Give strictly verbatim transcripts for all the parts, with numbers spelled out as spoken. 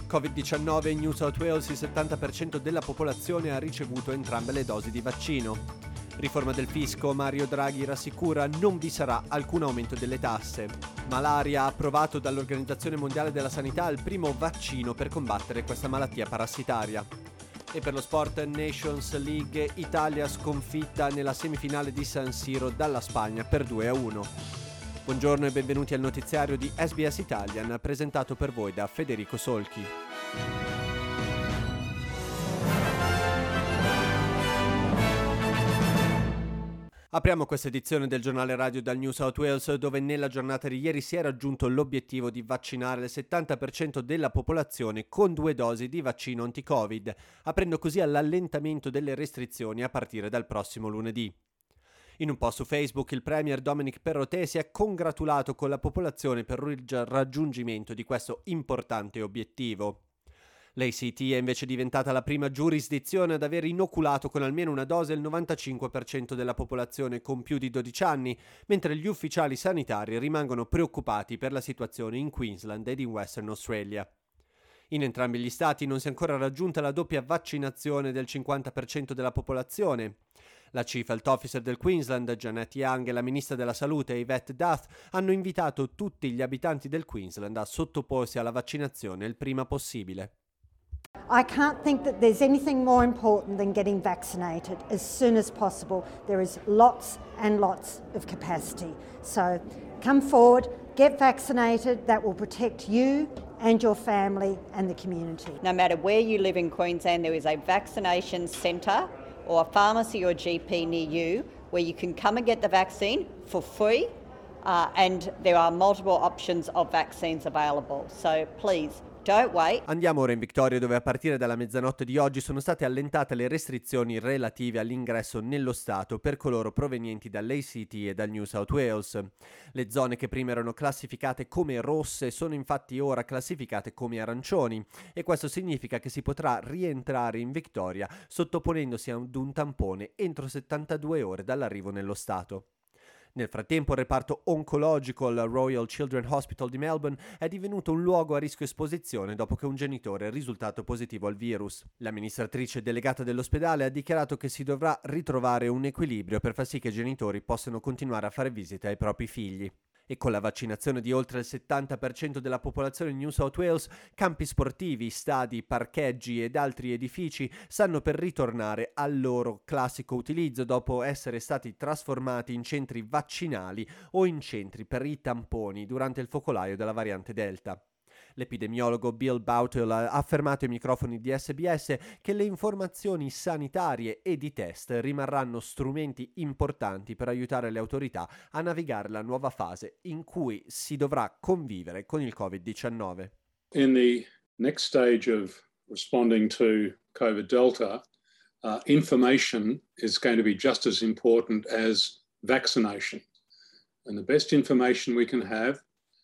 covid diciannove in New South Wales il settanta per cento della popolazione ha ricevuto entrambe le dosi di vaccino. Riforma del fisco, Mario Draghi rassicura non vi sarà alcun aumento delle tasse. Malaria, approvato dall'Organizzazione Mondiale della Sanità il primo vaccino per combattere questa malattia parassitaria. E per lo sport Nations League, Italia sconfitta nella semifinale di San Siro dalla Spagna per due a uno. Buongiorno e benvenuti al notiziario di S B S Italian, presentato per voi da Federico Solchi. Apriamo questa edizione del giornale radio dal New South Wales, dove nella giornata di ieri si è raggiunto l'obiettivo di vaccinare il settanta per cento della popolazione con due dosi di vaccino anti-Covid, aprendo così all'allentamento delle restrizioni a partire dal prossimo lunedì. In un post su Facebook il premier Dominic Perrottet si è congratulato con la popolazione per il raggiungimento di questo importante obiettivo. L'A C T è invece diventata la prima giurisdizione ad aver inoculato con almeno una dose il novantacinque per cento della popolazione con più di dodici anni, mentre gli ufficiali sanitari rimangono preoccupati per la situazione in Queensland ed in Western Australia. In entrambi gli stati non si è ancora raggiunta la doppia vaccinazione del cinquanta per cento della popolazione. La Chief Health Officer del Queensland, Janet Young, e la Ministra della Salute, Yvette Duff, hanno invitato tutti gli abitanti del Queensland a sottoporsi alla vaccinazione il prima possibile. I can't think that there's anything more important than getting vaccinated as soon as possible. There is lots and lots of capacity. So come forward, get vaccinated. That will protect you and your family and the community. No matter where you live in Queensland, there is a vaccination centre or a pharmacy or G P near you where you can come and get the vaccine for free, uh, and there are multiple options of vaccines available. So please, don't wait. Andiamo ora in Victoria, dove a partire dalla mezzanotte di oggi sono state allentate le restrizioni relative all'ingresso nello Stato per coloro provenienti dall'A C T e dal New South Wales. Le zone che prima erano classificate come rosse sono infatti ora classificate come arancioni, e questo significa che si potrà rientrare in Victoria sottoponendosi ad un tampone entro settantadue ore dall'arrivo nello Stato. Nel frattempo il reparto oncologico al Royal Children's Hospital di Melbourne è divenuto un luogo a rischio esposizione dopo che un genitore è risultato positivo al virus. L'amministratrice delegata dell'ospedale ha dichiarato che si dovrà ritrovare un equilibrio per far sì che i genitori possano continuare a fare visite ai propri figli. E con la vaccinazione di oltre il settanta per cento della popolazione in New South Wales, campi sportivi, stadi, parcheggi ed altri edifici stanno per ritornare al loro classico utilizzo dopo essere stati trasformati in centri vaccinali o in centri per i tamponi durante il focolaio della variante Delta. L'epidemiologo Bill Boutle ha affermato ai microfoni di S B S che le informazioni sanitarie e di test rimarranno strumenti importanti per aiutare le autorità a navigare la nuova fase in cui si dovrà convivere con il covid diciannove. In the next stage of responding to COVID Delta, uh, information is going to be just as important as vaccination. And the best information we can have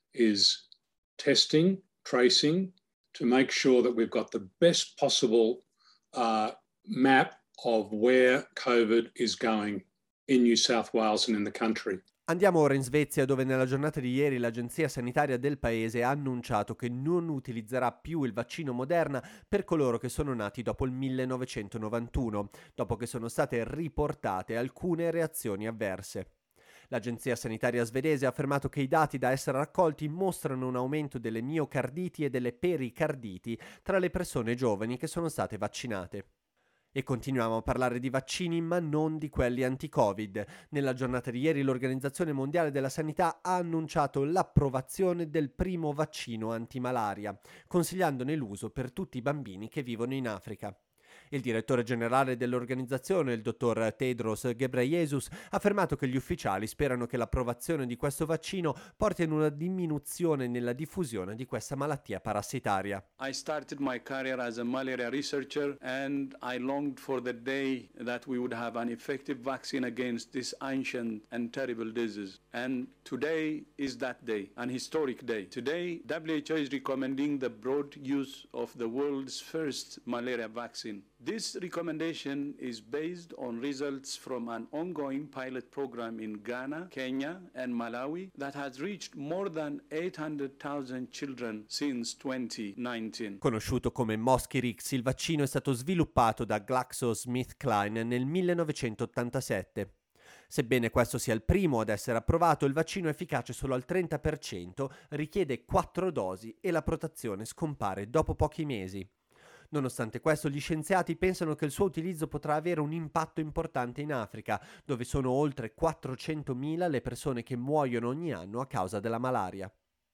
is testing, tracing, to make sure that we've got the best possible uh, map of where COVID is going in New South Wales and in the country. Andiamo ora in Svezia, dove nella giornata di ieri l'agenzia sanitaria del paese ha annunciato che non utilizzerà più il vaccino Moderna per coloro che sono nati dopo il millenovecentonovantuno, dopo che sono state riportate alcune reazioni avverse. L'agenzia sanitaria svedese ha affermato che i dati da essere raccolti mostrano un aumento delle miocarditi e delle pericarditi tra le persone giovani che sono state vaccinate. E continuiamo a parlare di vaccini, ma non di quelli anti-Covid. Nella giornata di ieri l'Organizzazione Mondiale della Sanità ha annunciato l'approvazione del primo vaccino antimalaria, consigliandone l'uso per tutti i bambini che vivono in Africa. Il direttore generale dell'organizzazione, il dottor Tedros Ghebreyesus, ha affermato che gli ufficiali sperano che l'approvazione di questo vaccino porti ad una diminuzione nella diffusione di questa malattia parassitaria. I started my career as a malaria researcher and I longed for the day that we would have an effective vaccine against this ancient and terrible disease. And today is that day, an historic day. Today, W H O is recommending the broad use of the world's first malaria vaccine, This recommendation is based on results from an ongoing pilot program in Ghana, Kenya, and Malawi that has reached more than eight hundred thousand children since twenty nineteen. Conosciuto come Mosquirix, il vaccino è stato sviluppato da GlaxoSmithKline nel millenovecentottantasette. Sebbene questo sia il primo ad essere approvato, il vaccino è efficace solo al trenta per cento, richiede quattro dosi e la protezione scompare dopo pochi mesi. Nonostante questo, gli scienziati pensano che il suo utilizzo potrà avere un impatto importante in Africa, dove sono oltre quattrocentomila le persone che muoiono ogni anno a causa della malaria.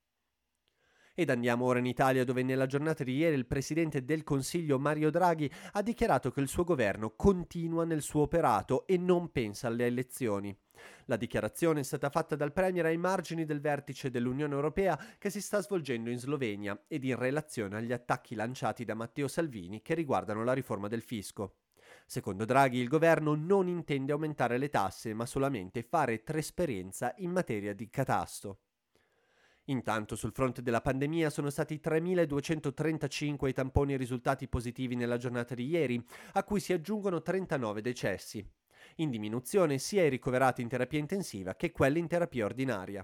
Ed andiamo ora in Italia, dove nella giornata di ieri il presidente del Consiglio Mario Draghi ha dichiarato che il suo governo continua nel suo operato e non pensa alle elezioni. La dichiarazione è stata fatta dal premier ai margini del vertice dell'Unione Europea che si sta svolgendo in Slovenia ed in relazione agli attacchi lanciati da Matteo Salvini che riguardano la riforma del fisco. Secondo Draghi, il governo non intende aumentare le tasse, ma solamente fare trasparenza in materia di catasto. Intanto, sul fronte della pandemia sono stati tremiladuecentotrentacinque i tamponi risultati positivi nella giornata di ieri, a cui si aggiungono trentanove decessi. In diminuzione sia i ricoverati in terapia intensiva che quelli in terapia ordinaria.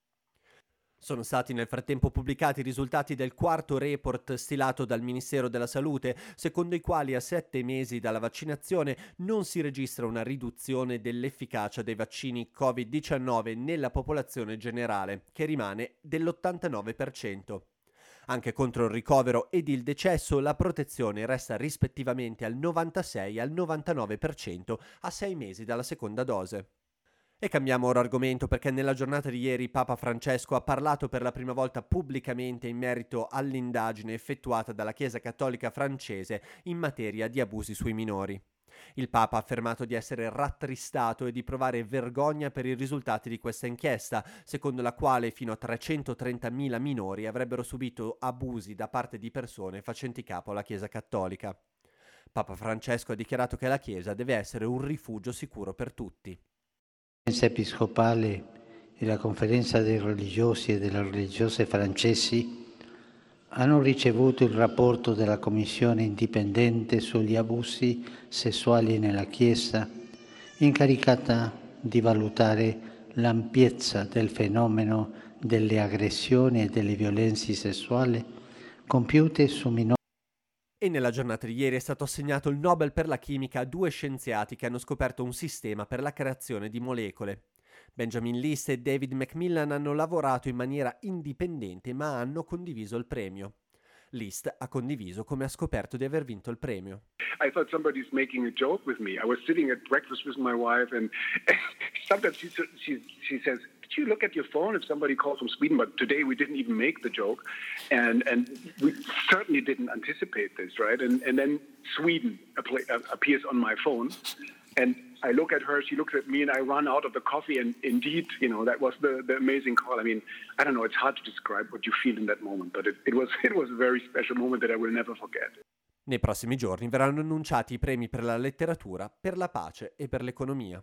Sono stati nel frattempo pubblicati i risultati del quarto report stilato dal Ministero della Salute, secondo i quali a sette mesi dalla vaccinazione non si registra una riduzione dell'efficacia dei vaccini covid diciannove nella popolazione generale, che rimane dell'ottantanove per cento. Anche contro il ricovero ed il decesso la protezione resta rispettivamente al novantasei e al novantanove per cento a sei mesi dalla seconda dose. E cambiamo ora argomento perché nella giornata di ieri Papa Francesco ha parlato per la prima volta pubblicamente in merito all'indagine effettuata dalla Chiesa Cattolica francese in materia di abusi sui minori. Il Papa ha affermato di essere rattristato e di provare vergogna per i risultati di questa inchiesta, secondo la quale fino a trecentotrentamila minori avrebbero subito abusi da parte di persone facenti capo alla Chiesa Cattolica. Papa Francesco ha dichiarato che la Chiesa deve essere un rifugio sicuro per tutti. La Conferenza Episcopale e la Conferenza dei religiosi e delle religiose francesi hanno ricevuto il rapporto della Commissione indipendente sugli abusi sessuali nella Chiesa, incaricata di valutare l'ampiezza del fenomeno delle aggressioni e delle violenze sessuali compiute su minori. E nella giornata di ieri è stato assegnato il Nobel per la chimica a due scienziati che hanno scoperto un sistema per la creazione di molecole. Benjamin List e David Macmillan hanno lavorato in maniera indipendente ma hanno condiviso il premio. List ha condiviso come ha scoperto di aver vinto il premio. I thought somebody's making a joke with me. I was sitting at breakfast with my wife and sometimes she, she, she says, did you look at your phone if somebody called from Sweden? But today we didn't even make the joke. And and we certainly didn't anticipate this, right? And, and then Sweden appears on my phone. And I look at her, she looks at me, and I run out of the coffee. And indeed, you know, that was the, the amazing call. I mean, I don't know, it's hard to describe what you feel in that moment, but it, it was it was a very special moment that I will never forget. Nei prossimi giorni verranno annunciati i premi per la letteratura, per la pace e per l'economia.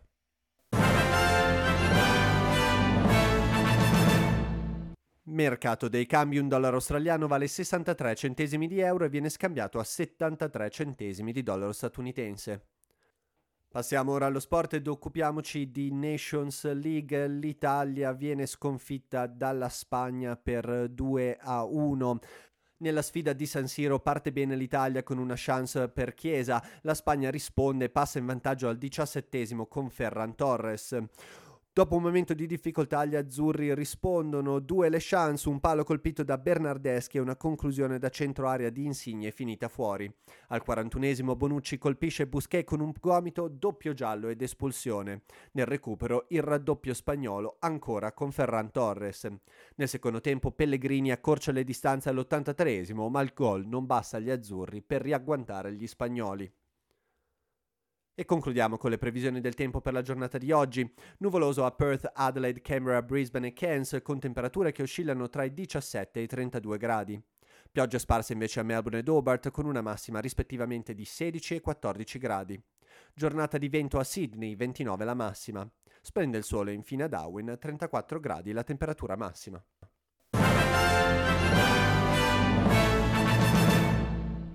Mercato dei cambi: un dollaro australiano vale sessantatré centesimi di euro e viene scambiato a settantatré centesimi di dollaro statunitense. Passiamo ora allo sport ed occupiamoci di Nations League. L'Italia viene sconfitta dalla Spagna per due a uno. Nella sfida di San Siro parte bene l'Italia con una chance per Chiesa. La Spagna risponde e passa in vantaggio al diciassettesimo con Ferran Torres. Dopo un momento di difficoltà gli azzurri rispondono, due le chance, un palo colpito da Bernardeschi e una conclusione da centro area di Insigne finita fuori. Al quarantunesimo Bonucci colpisce Busquets con un gomito, doppio giallo ed espulsione. Nel recupero il raddoppio spagnolo ancora con Ferran Torres. Nel secondo tempo Pellegrini accorcia le distanze all'ottantatreesimo, ma il gol non basta agli azzurri per riagguantare gli spagnoli. E concludiamo con le previsioni del tempo per la giornata di oggi. Nuvoloso a Perth, Adelaide, Canberra, Brisbane e Cairns, con temperature che oscillano tra i diciassette e i trentadue gradi. Piogge sparse invece a Melbourne ed Hobart, con una massima rispettivamente di sedici e quattordici gradi. Giornata di vento a Sydney, ventinove la massima. Splende il sole infine a Darwin, trentaquattro gradi la temperatura massima.